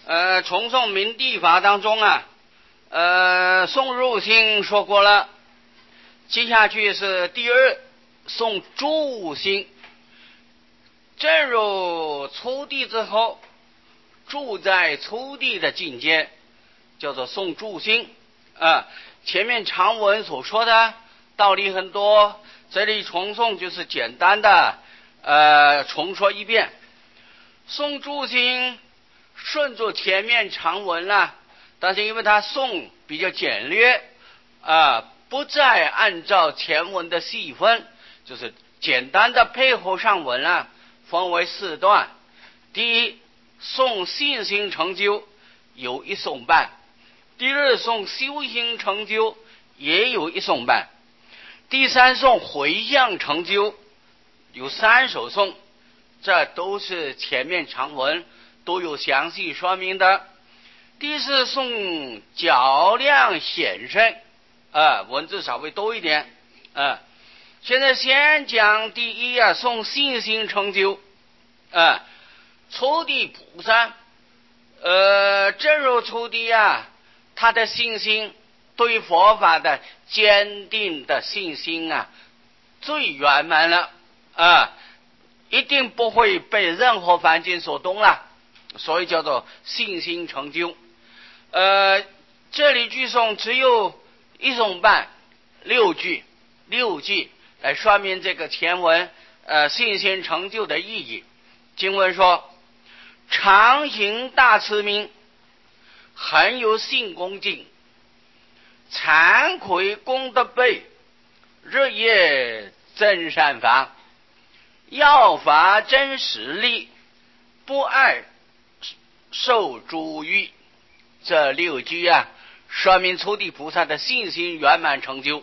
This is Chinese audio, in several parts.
重诵明地法当中宋入心说过了，接下去是第二宋住心。正入初地之后，住在初地的境界叫做宋住心。前面长文所说的道理很多，这里重诵就是简单的重说一遍。宋住心顺着前面长文了，但是因为他宋比较简略不再按照前文的细分，就是简单的配合上文了，分为4段。第一，宋信心成就有1颂半；第二，宋修行成就也有1颂半；第三，宋回向成就有3首颂，这都是前面长文都有详细说明的。第四，宋较量显胜，文字稍微多一点。现在先讲第一宋信心成就。初地菩萨，正入初地他的信心，对佛法的坚定的信心最圆满了，一定不会被任何环境所动了，所以叫做信心成就。这里句颂只有1颂半，6句来说明这个前文信心成就的意义。经文说，常行大慈悯，很有信恭敬，惭愧功德倍，日夜增善法，要法真实力，不爱受诸欲。这6句说明初地菩萨的信心圆满成就。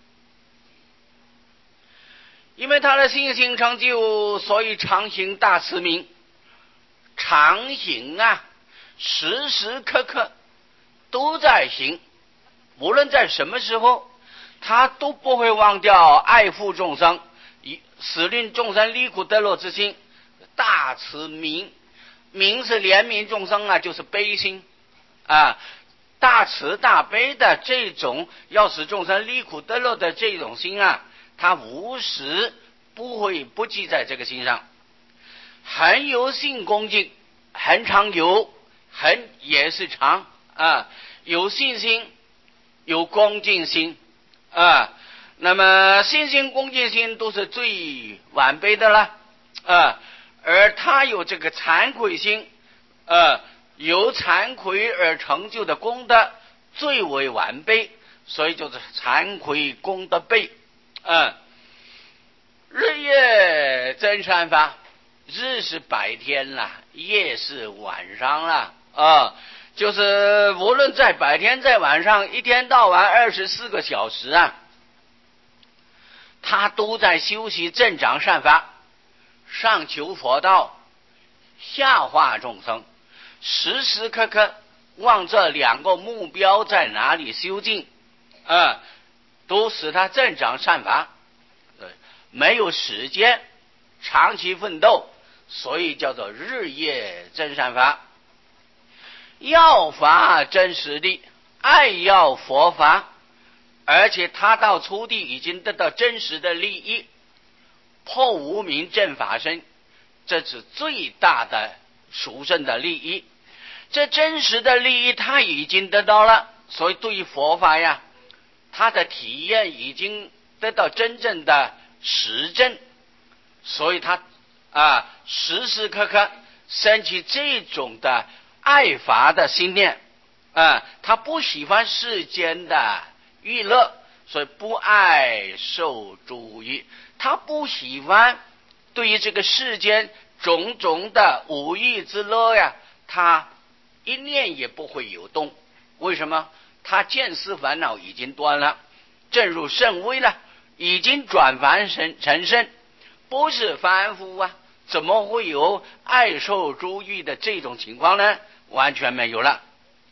因为他的信心成就，所以常行大慈悯。常行时时刻刻都在行，无论在什么时候，他都不会忘掉爱护众生，使令众生离苦得乐之心。大慈悯，悯是怜悯众生就是悲心大慈大悲的这种要使众生离苦得乐的这种心他无时不会不记在这个心上。很有信恭敬，很常有，很也是常有信心，有恭敬心那么信心恭敬心都是最完备的了而他有这个惭愧心由惭愧而成就的功德最为完备，所以就是惭愧功德倍日夜增善法，日是白天了，夜是晚上了就是无论在白天在晚上，一天到晚24个小时他都在修习增长善法，上求佛道，下化众生，时时刻刻望这2个目标在哪里修进都使他增长善法，没有时间长期奋斗，所以叫做日夜增善法。要法真实力，爱要佛法，而且他到初地已经得到真实的利益，破无明正法身，这是最大的殊胜的利益。这真实的利益他已经得到了，所以对于佛法他的体验已经得到真正的实证，所以他时时刻刻升起这种的爱法的心念他不喜欢世间的娱乐，所以不爱受诸欲，他不喜欢对于这个世间种种的五欲之乐他一念也不会有动。为什么？他见思烦恼已经断了，正入圣位了，已经转凡成圣，不是凡夫怎么会有爱受诸欲的这种情况呢？完全没有了。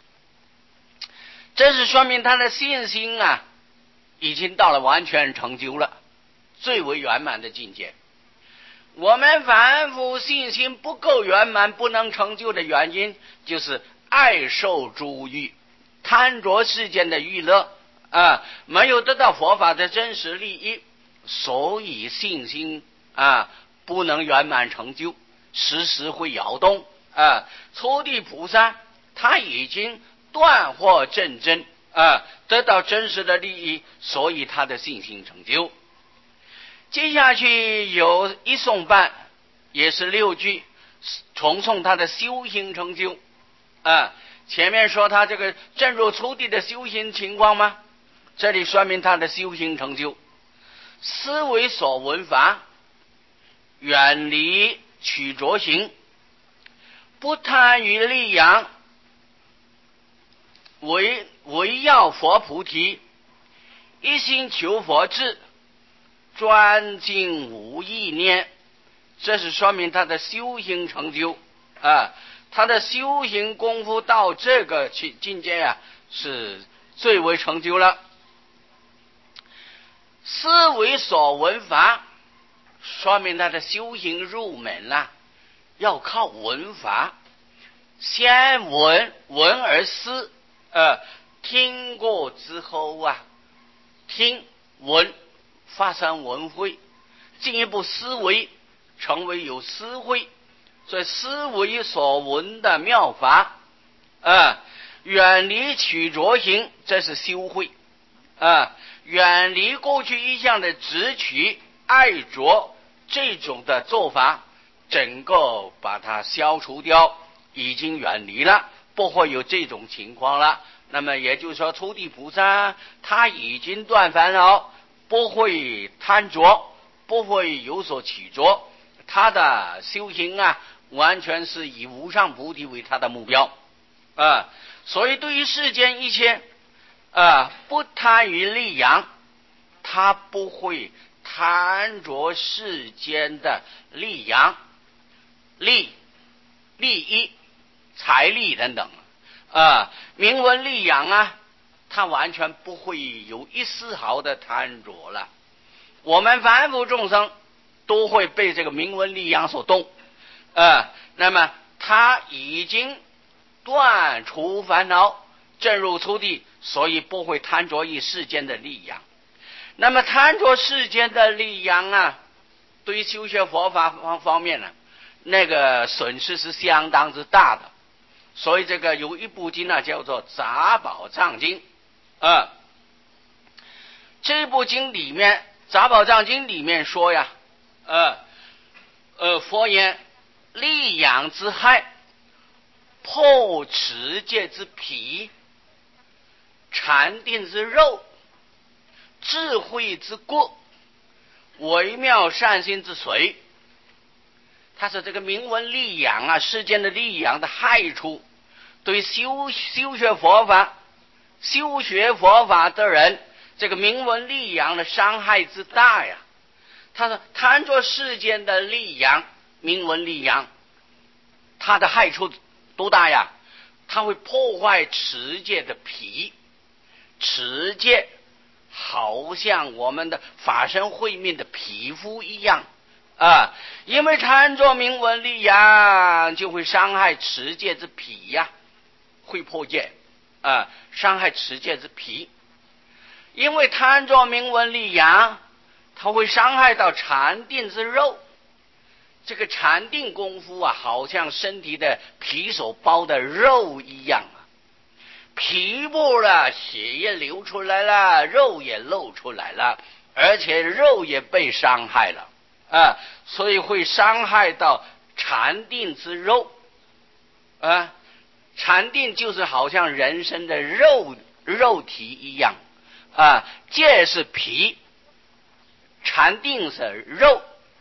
这是说明他的信心已经到了完全成就了，最为圆满的境界。 我们凡夫信心不够圆满，不能成就的原因，就是爱受诸欲，贪着世间的娱乐没有得到佛法的真实利益，所以信心不能圆满成就，时时会摇动初地菩萨他已经断惑正真得到真实的利益，所以他的信心成就。接下去有一颂半，也是6句，重诵他的修行成就前面说他这个正入初地的修行情况吗？这里说明他的修行成就。思维所闻法，远离取着行，不贪于利养，唯要佛菩提，一心求佛智，专精无意念。这是说明他的修行成就他的修行功夫到这个境界是最为成就了。思维所闻法，说明他的修行入门了，要靠闻法，先闻而思听过之后听闻发生闻慧，进一步思维成为有思慧，所以思维所闻的妙法远离取着行，这是修慧远离过去一向的执取爱着这种的做法，整个把它消除掉，已经远离了，不会有这种情况了。那么也就是说，初地菩萨他已经断烦恼，不会贪着，不会有所起着，他的修行完全是以无上菩提为他的目标所以对于世间一切不贪于利养，他不会贪着世间的利养、利益、财力等等名闻利养他完全不会有一丝毫的贪着了。我们凡夫众生都会被这个名闻利养所动那么他已经断除烦恼，正入初地，所以不会贪着于世间的利养。那么贪着世间的利养对于修学佛法方面那个损失是相当之大的。所以这个有一部经叫做杂宝藏经这部经里面，杂宝藏经里面说佛言利养之害，破持戒之皮，禅定之肉，智慧之骨，微妙善心之髓。他说这个名闻利养世间的利养的害处，对修学佛法的人，这个名闻利养的伤害之大他说贪着世间的利养，名闻利养，它的害处多大它会破坏持戒的皮。持戒好像我们的法身慧命的皮肤一样因为贪着名闻利养，就会伤害持戒之皮会破戒伤害持戒之皮。因为贪着名闻利养，它会伤害到禅定之肉。这个禅定功夫好像身体的皮所包的肉一样皮部血也流出来了，肉也露出来了，而且肉也被伤害了所以会伤害到禅定之肉禅定就是好像人身的肉体一样戒是皮，禅定是肉。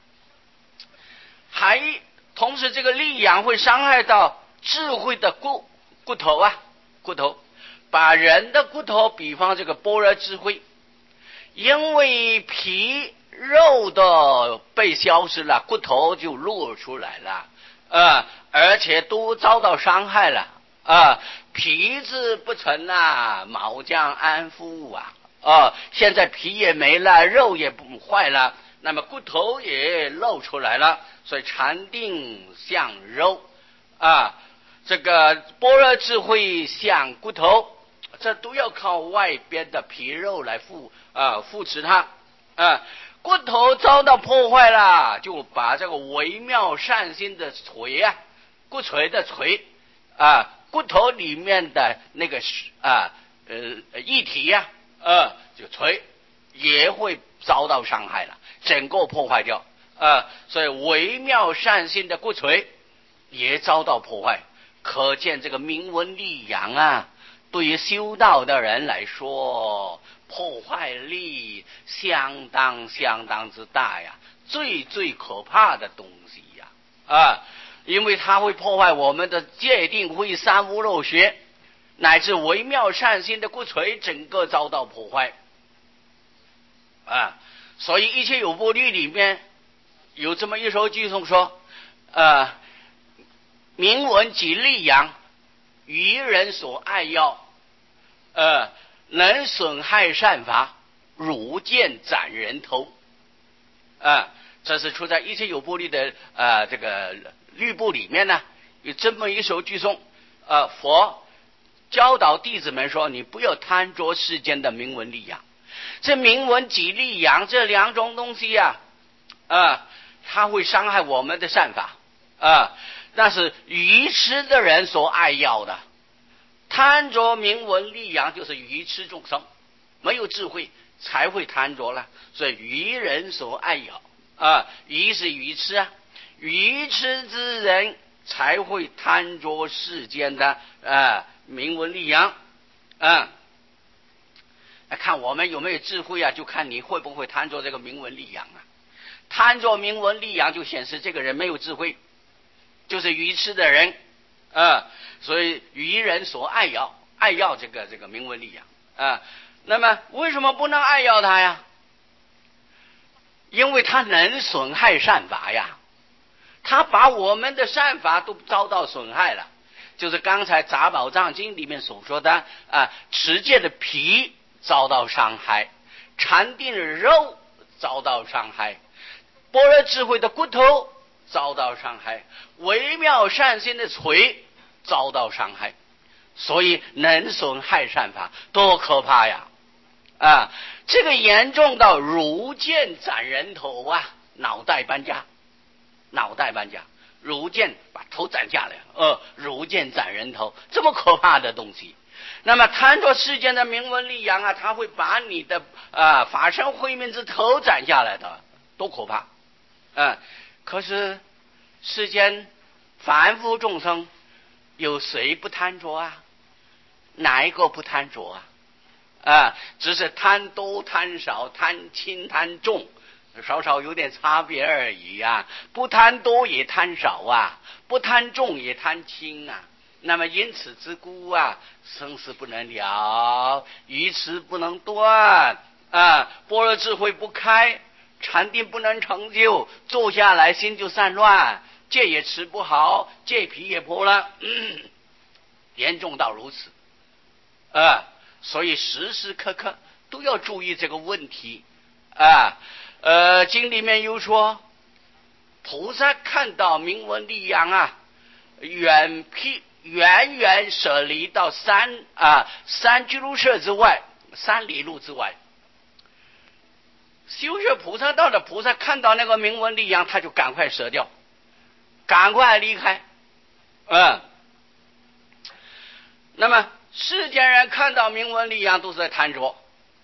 还同时这个利养会伤害到智慧的骨头把人的骨头比方这个般若智慧，因为皮肉的被消失了，骨头就露出来了而且都遭到伤害了皮质不成毛将安肤现在皮也没了，肉也不坏了， 那么骨头也露出来了，所以禅定像肉啊，这个般若智慧像骨头，这都要靠外边的皮肉来扶持它啊。骨头遭到破坏了，就把这个微妙善心的锤啊，骨锤的锤啊，骨头里面的那个液体呀就锤也会遭到伤害了，整个破坏掉所以微妙善心的骨锤也遭到破坏，可见这个明文利养啊，对于修道的人来说，破坏力相当之大呀，最可怕的东西呀因为它会破坏我们的戒定慧三无漏学，乃至微妙善心的骨髓整个遭到破坏所以一切有部律里面有这么一首句诵说明文即利养，愚人所爱要能损害善法，如剑斩人头这是出在一切有部律的这个律部里面呢，有这么一首句诵佛教导弟子们说，你不要贪着世间的名闻利养，这名闻及利养这两种东西它会伤害我们的善法那是愚痴的人所爱要的，贪着名闻利养就是愚痴众生，没有智慧才会贪着了，所以愚人所爱要愚是愚痴愚痴之人才会贪着世间的名闻利养看我们有没有智慧就看你会不会贪着这个名闻利养贪着名闻利养就显示这个人没有智慧，就是愚痴的人所以愚人所爱要这个名闻利养那么为什么不能爱要他呀？因为他能损害善法呀，他把我们的善法都遭到损害了，就是刚才杂宝藏经里面所说的持戒的皮遭到伤害，禅定的肉遭到伤害，般若智慧的骨头遭到伤害，微妙善心的锤遭到伤害，所以能损害善法多可怕呀这个严重到如剑斩人头脑袋搬家，如剑把头斩下来如剑斩人头，这么可怕的东西。那么贪着世间的名闻利养他会把你的法身慧命之头斩下来的，多可怕可是世间凡夫众生有谁不贪着哪一个不贪着只是贪多贪少，贪轻贪重，稍稍有点差别而已不贪多也贪少不贪重也贪轻那么因此之故生死不能了，愚痴不能断般若智慧不开，禅定不能成就，坐下来心就散乱，戒也持不好，戒皮也破了严重到如此所以时时刻刻都要注意这个问题经里面又说，菩萨看到名闻利养远远舍离到三居卢舍之外，3里路之外，修学菩萨道的菩萨看到那个名闻利养，他就赶快舍掉，赶快离开那么世间人看到名闻利养都在贪着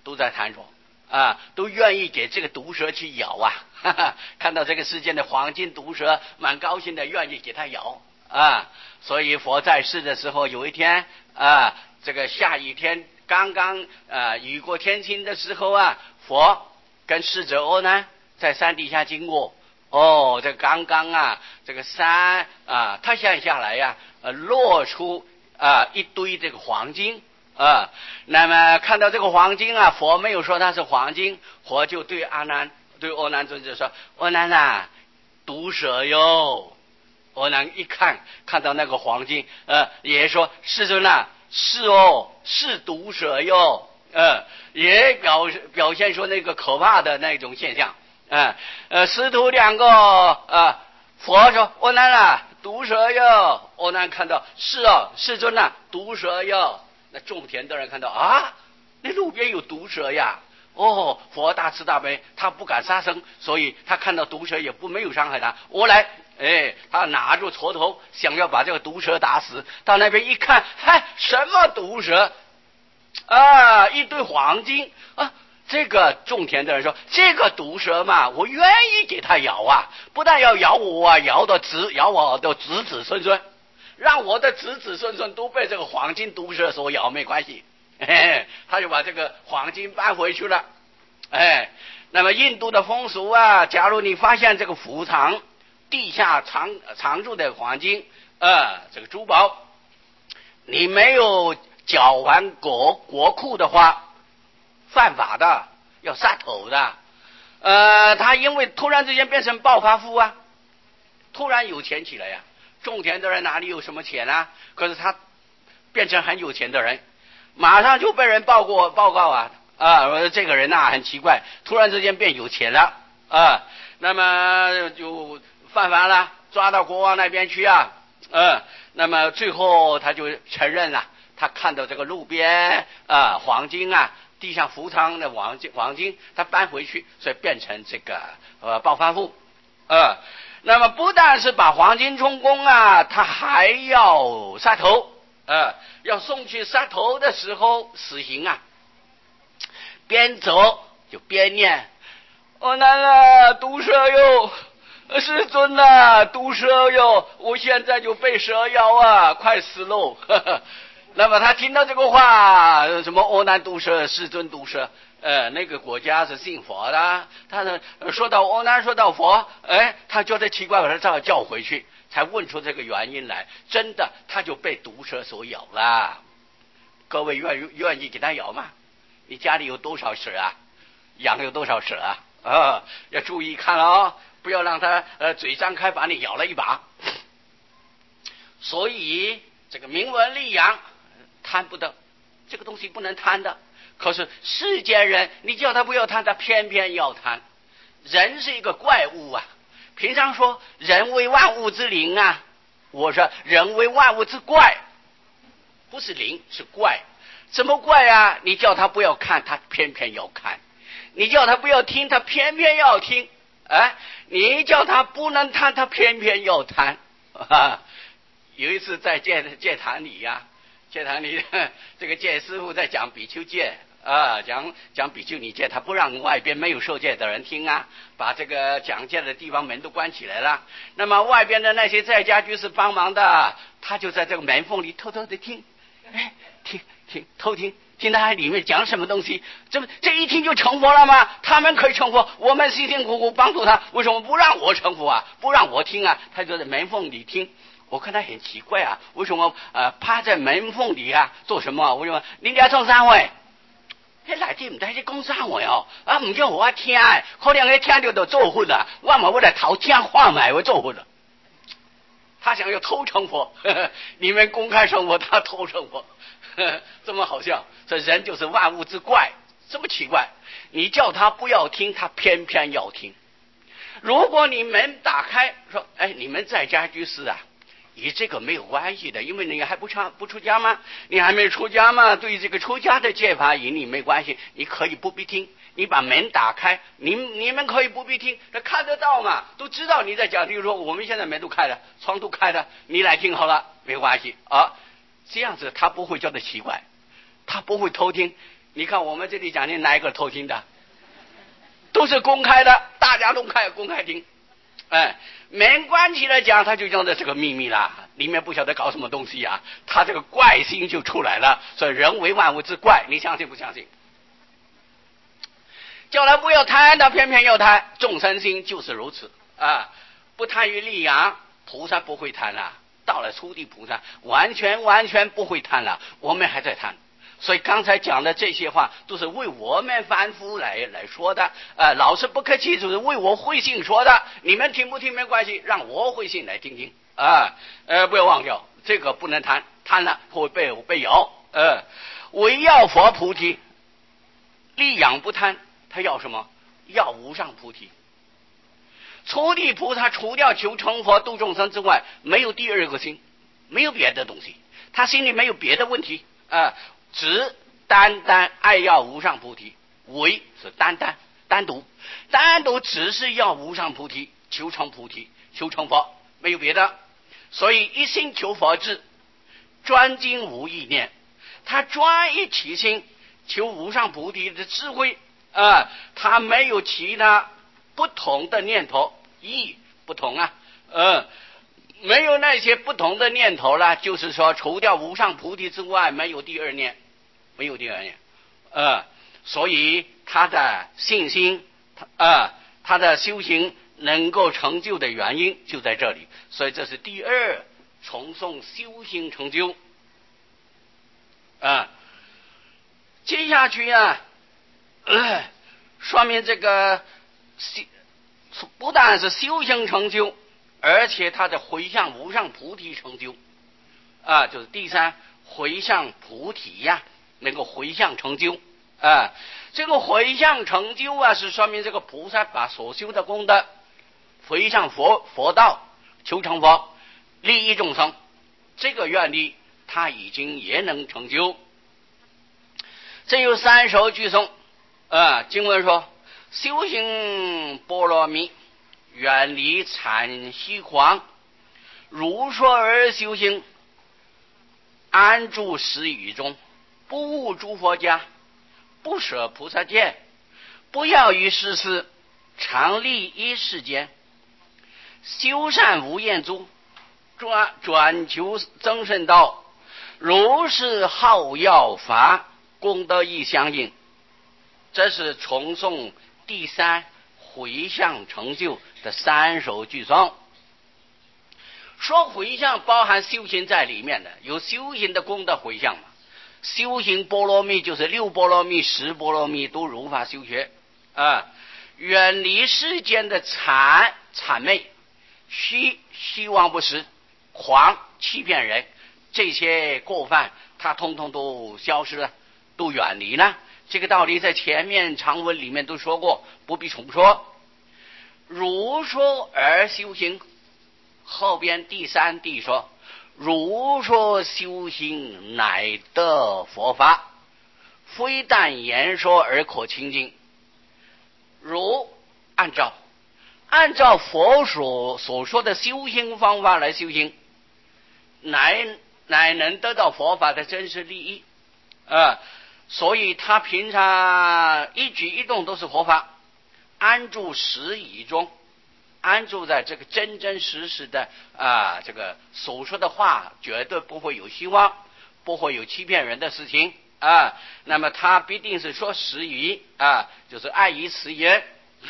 都愿意给这个毒蛇去咬看到这个世间的黄金毒蛇蛮高兴的，愿意给它咬所以佛在世的时候，有一天这个下雨天刚刚雨过天晴的时候佛跟侍者阿难在山底下经过这刚刚这个山塌下来落出一堆这个黄金那么看到这个黄金佛没有说它是黄金，佛就对阿难尊者说，阿难毒蛇哟。阿难一看到那个黄金也说，世尊是是毒蛇哟也表现出那个可怕的那种现象师徒两个佛说阿难啊，毒蛇哟。阿难看到是哦，世尊啊，毒蛇哟。那种田的人看到啊，那路边有毒蛇呀。哦，佛大慈大悲，他不敢杀生，所以他看到毒蛇也没有伤害他。我来，他拿住锄头，想要把这个毒蛇打死。到那边一看，嗨，什么毒蛇啊？一堆黄金啊！这个种田的人说：“这个毒蛇嘛，我愿意给他咬啊，不但要咬我啊，咬我的子子孙孙，让我的子子孙孙都被这个黄金毒蛇所咬，没关系。”他就把这个黄金搬回去了。那么印度的风俗啊，假如你发现这个府藏地下藏住的黄金这个珠宝，你没有缴还国库的话，犯法的，要杀头的。他因为突然之间变成暴发户啊，突然有钱起来呀。种田的人哪里有什么钱啊？可是他变成很有钱的人，马上就被人报告这个人很奇怪，突然之间变有钱了那么就犯法了，抓到国王那边去那么最后他就承认了，他看到这个路边黄金地上浮藏的黄金，他搬回去，所以变成这个暴发户那么不但是把黄金充公他还要杀头要送去杀头的时候死刑边走就边念：阿难毒蛇哟，世尊毒蛇哟，我现在就被蛇咬快死喽。那么他听到这个话，什么阿难毒蛇，世尊毒蛇，那个国家是信佛的，他呢说到阿难，说到佛，他觉得奇怪，把他叫回去，才问出这个原因来。真的，他就被毒蛇所咬了。各位愿意给他咬吗？你家里有多少蛇养有多少蛇要注意看不要让他嘴张开把你咬了一把。所以这个名闻利养贪不得，这个东西不能贪的。可是世间人，你叫他不要贪，他偏偏要贪。人是一个怪物平常说人为万物之灵我说人为万物之怪，不是灵是怪。怎么怪你叫他不要看，他偏偏要看；你叫他不要听，他偏偏要听。你叫他不能贪，他偏偏要贪。有一次在戒坛里戒坛里这个戒师傅在讲比丘戒讲比丘尼戒，他不让外边没有受戒的人听把这个讲戒的地方门都关起来了。那么外边的那些在家居士帮忙的，他就在这个门缝里偷偷的听，偷听他里面讲什么东西。这一听就成佛了吗？他们可以成佛，我们辛辛苦苦帮助他，为什么不让我成佛不让我听他就在门缝里听。我看他很奇怪为什么趴在门缝里做什么？为什么你家种三位来啲唔得啲講三位唔叫我聽可能佢聽到就做混了，我咪為了討講話咪會做混了。他想要偷成佛你们公开成佛，他偷成佛这么好笑。这人就是万物之怪，这么奇怪。你叫他不要听，他偏偏要听。如果你门打开说你们在家居士与这个没有关系的，因为你还不出家吗？你还没出家吗？对于这个出家的戒法与你没关系，你可以不必听。你把门打开，你们可以不必听，这看得到嘛，都知道你在讲。比如说我们现在门都开了，窗都开了，你来听好了，没关系这样子他不会觉得奇怪，他不会偷听。你看我们这里讲的哪一个偷听的？都是公开的，大家都公开听。门关起来讲，他就讲的这个秘密啦，里面不晓得搞什么东西他这个怪心就出来了。所以人为万物之怪，你相信不相信？叫他不要贪，他偏偏要贪。众生心就是如此不贪于利养，菩萨不会贪到了初地菩萨完全不会贪了，我们还在贪。所以刚才讲的这些话都是为我们凡夫来说的老师不客气，就是为我慧性说的。你们听不听没关系，让我慧性来听听不要忘掉这个不能贪，贪了会被咬唯要佛菩提，利养不贪。他要什么？要无上菩提。 初地菩萨除掉求成佛度众生之外，没有第二个心，没有别的东西，他心里没有别的问题只单单爱要无上菩提，唯是单独只是要无上菩提，求成菩提，求成佛，没有别的。所以一心求佛智，专精无意念，他专一起心求无上菩提的智慧他没有其他不同的念头，意不同没有那些不同的念头了，就是说除掉无上菩提之外，没有第二念，所以他的信心他的修行能够成就的原因就在这里。所以这是第二重诵修行成就接下去说明这个不但是修行成就，而且他的回向无上菩提成就就是第三回向菩提能够回向成就这个回向成就是说明这个菩萨把所修的功德回向佛道，求成佛，利益众生，这个愿力他已经也能成就。这有三首句诵经文说：修行波罗蜜，远离惨兮狂，如说而修行，安住十语中，不误诸佛家，不舍菩萨见，不要于世事，常利益世间，修善无厌足，转求增胜道，如是好药法，功德亦相应。这是重诵第三回向成就的三首句诵。说回向包含修行在里面的，有修行的功德回向嘛。修行波罗蜜就是六波罗蜜、十波罗蜜都如法修学远离世间的谄媚、虚妄不实、狂欺骗人，这些过犯他通通都消失了，都远离了。这个道理在前面长文里面都说过，不必重说。如说而修行，后边第三地说：如说修行乃得佛法，非但言说而可清净。如按照佛所说的修行方法来修行，乃能得到佛法的真实利益所以他平常一举一动都是佛法，安住实语中，安住在这个真真实实的这个所说的话绝对不会有虚妄，不会有欺骗人的事情那么他必定是说实语就是爱以此言。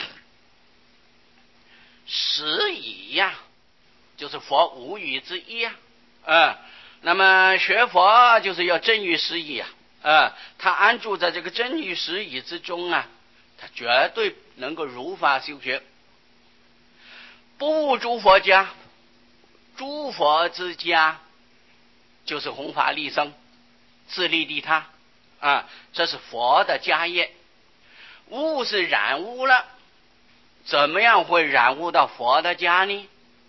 实语就是佛无语之一那么学佛就是要真于实语他安住在这个真于实语之中他绝对能够如法修学。不误诸佛家，诸佛之家就是弘法利生，自利利他这是佛的家业。误是染污了，怎么样会染污到佛的家呢？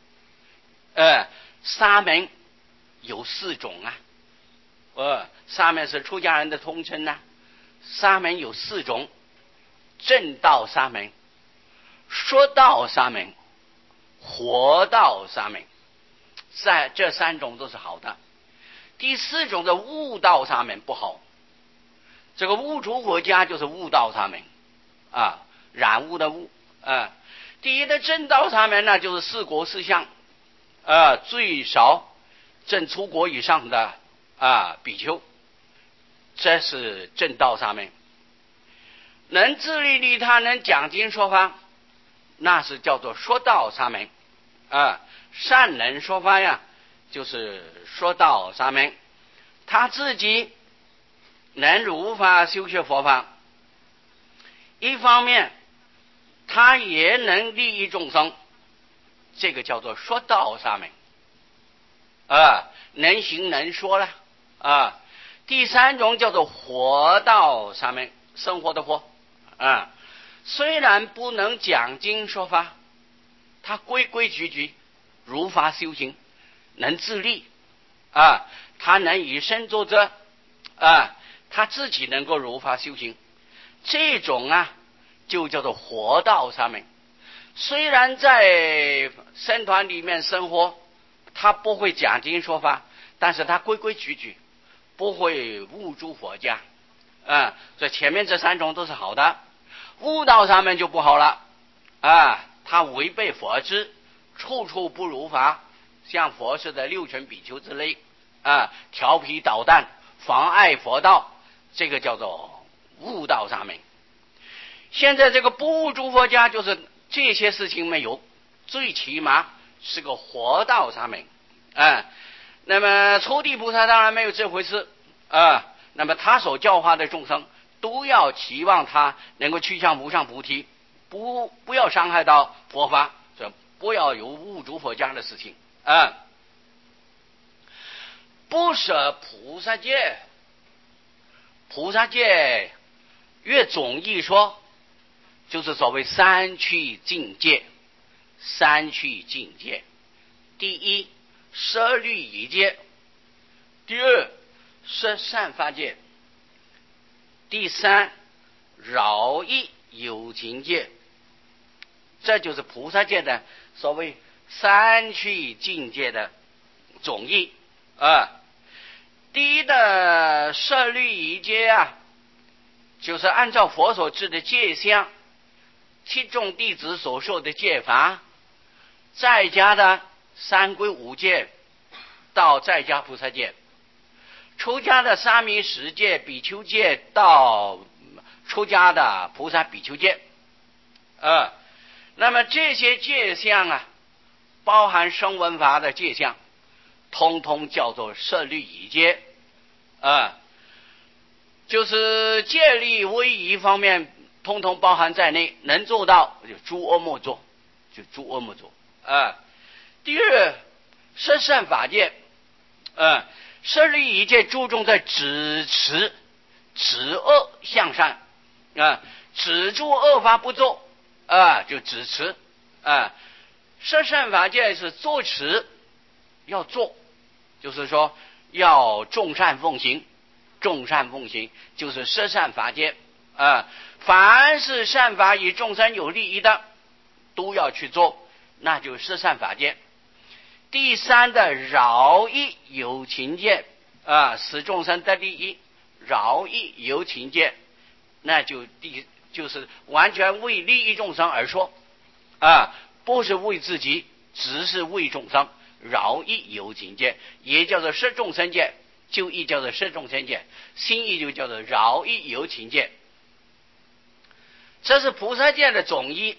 沙门有四种沙门是出家人的通称沙门有四种：正道沙门、说道沙门、活道沙门，这三种都是好的。第四种的悟道沙门不好，这个悟出佛家就是悟道沙门染污的悟第一的正道沙门呢，就是四国四相最少正出国以上的比丘，这是正道沙门。能自利利他，能讲经说法，那是叫做说道沙门善能说法就是说道沙门。他自己能如法修学佛法，一方面他也能利益众生，这个叫做说道沙门能行能说了第三种叫做活道沙门，生活的活虽然不能讲经说法， 他规规矩矩如法修行，能自立啊，他能以身作则啊，他自己能够如法修行，这种啊就叫做活道沙门。虽然在僧团里面生活，他不会讲经说法，但是他规规矩矩，不会误诸佛家啊。所以前面这三种都是好的，悟道沙门就不好了啊，他违背佛制，处处不如法，像佛寺的六尘比丘之类啊，调皮捣蛋，妨碍佛道，这个叫做悟道沙门。现在这个不误诸佛家，就是这些事情没有，最起码是个活道沙门啊。那么初地菩萨当然没有这回事啊，那么他所教化的众生都要期望他能够趋向无上菩提，不要伤害到佛法，所以不要有误诸佛家的事情啊。不舍菩萨戒，菩萨戒越总义说，就是所谓三趣境界。三趣境界，第一舍律仪戒，第二摄善法戒，第三饶益有情戒。这就是菩萨戒的所谓三趣境界的总义啊。第一的舍律仪戒啊，就是按照佛所制的戒相，七众弟子所受的戒法，在家的三归五戒到在家菩萨戒，出家的沙弥十戒比丘戒到出家的菩萨比丘戒那么这些戒相啊，包含声闻法的戒相，通通叫做舍律仪戒就是戒律威仪方面通通包含在内，能做到就诸恶莫作，就诸恶莫作第二摄善法戒舍律仪戒注重在止持，止恶向善止住恶法不做就止持摄善法戒是做持要做，就是说要众善奉行，众善奉行就是摄善法戒凡是善法与众生有利益的都要去做，那就是摄善法戒。第三的饶益有情戒使众生得利益，饶益有情戒，那就是完全为利益众生而说不是为自己，只是为众生，饶益有情戒也叫做摄众生戒，就义叫做摄众生戒，心意就叫做饶益有情戒。这是菩萨戒的总义。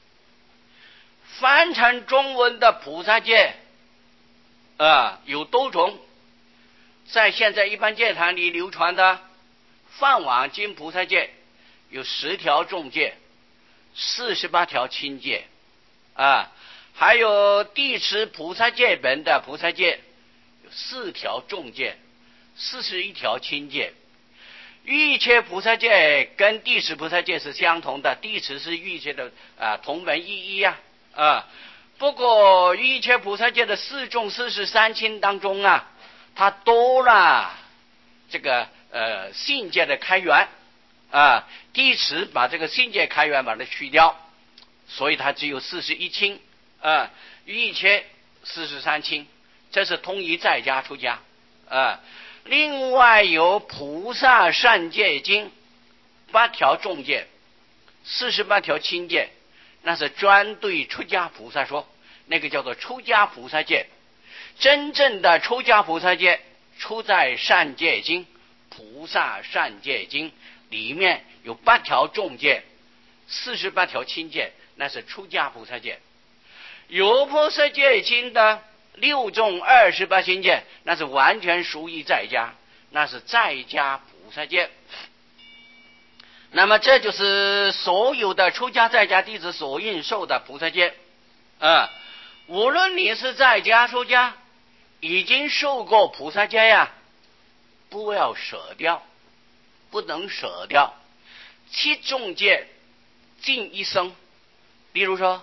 翻成中文的菩萨戒有多种，在现在一般戒坛里流传的梵网经菩萨戒有10条重戒，48条轻戒还有地持菩萨戒本的菩萨戒有4条重戒，41条轻戒。欲切菩萨戒跟地持菩萨戒是相同的，地持是欲切的同门异义不过欲切菩萨戒的4重43轻当中它多了这个信戒的开源地持把这个信戒开源把它去掉，所以它只有41轻欲切43轻，这是通于在家出家另外有菩萨善戒经8条重戒48条轻戒，那是专对出家菩萨说，那个叫做出家菩萨戒。真正的出家菩萨戒出在善戒经，菩萨善戒经里面有8条重戒48条轻戒，那是出家菩萨戒。有菩萨戒经的6重28轻戒，那是完全属于在家，那是在家菩萨戒。那么这就是所有的出家在家弟子所应受的菩萨戒无论你是在家出家已经受过菩萨戒不要舍掉，不能舍掉。7重戒尽一生，比如说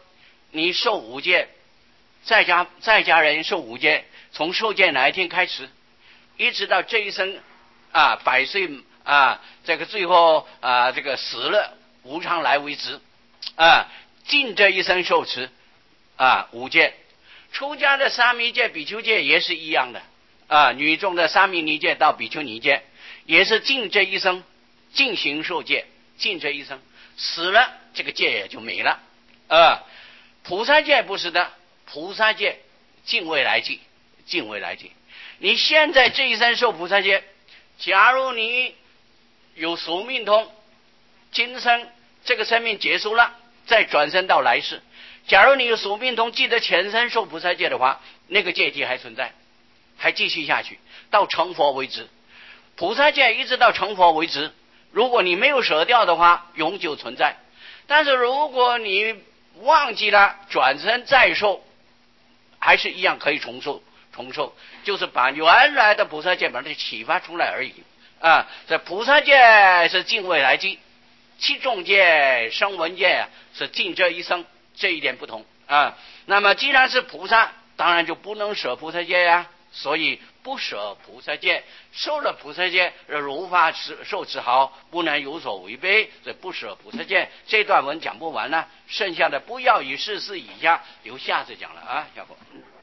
你受五戒，在家人受五戒，从受戒哪一天开始，一直到这一生百岁这个最后这个死了无常来为止尽这一生受持五戒。出家的沙弥戒、比丘戒也是一样的女众的沙弥尼戒到比丘尼戒也是尽这一生进行受戒，尽这一生，死了这个戒也就没了菩萨戒不是的，菩萨戒尽未来际，尽未来际。你现在这一生受菩萨戒，假如你有宿命通，今生这个生命结束了，再转生到来世，假如你有宿命通，记得前生受菩萨戒的话，那个戒体还存在，还继续下去到成佛为止。菩萨戒一直到成佛为止，如果你没有舍掉的话，永久存在。但是如果你忘记了转生再受，还是一样可以重受，就是把原来的菩萨戒把它启发出来而已这菩萨戒是尽未来际，七众戒、声闻戒是尽这一生，这一点不同那么既然是菩萨，当然就不能舍菩萨戒呀所以不舍菩萨戒，受了菩萨戒如法受持好，不能有所违背，所以不舍菩萨戒。这段文讲不完了，剩下的不要以世事以下，留下次讲了小伙